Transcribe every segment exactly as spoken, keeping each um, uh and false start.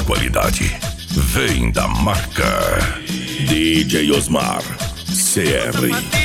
qualidade vem da marca D J Osmar C R.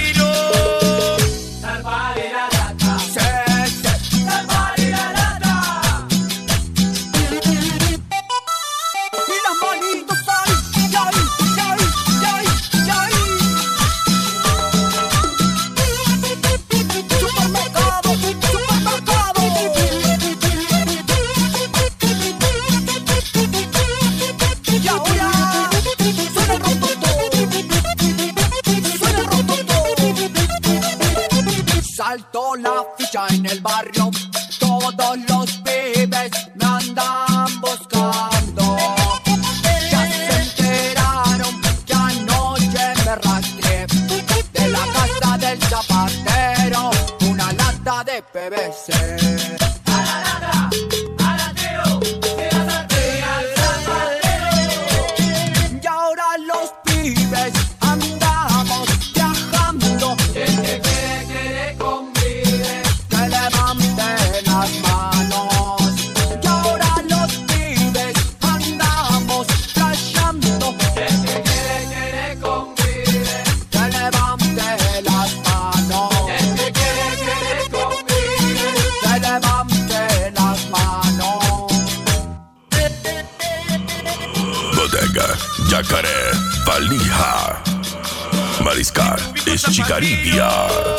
Saltó la ficha en el barrio, todos los pibes me andan buscando. Ya se enteraron que anoche me rastreé de la casa del zapatero una lata de P V C. A la lata, a la tío, que la saqué al zapatero. Y ahora los pibes andamos viajando. Desde que las manos, y ahora los pibes andamos trayendo. El que quiere, quiere convide, que levante las manos. El que quiere, quiere convide, que levante las manos. Bodega, Jacaré, Valija, Mariscal, Estigaribia.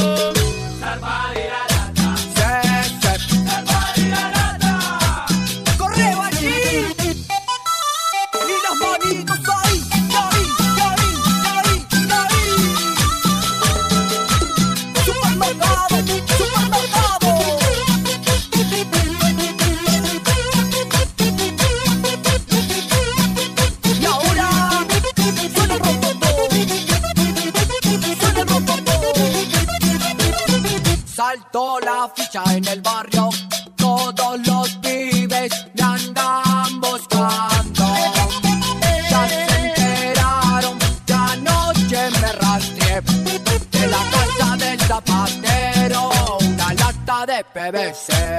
Saltó la ficha en el barrio, todos los pibes me andan buscando. Ya se enteraron que anoche me rastreé de la casa del zapatero una lata de P V C.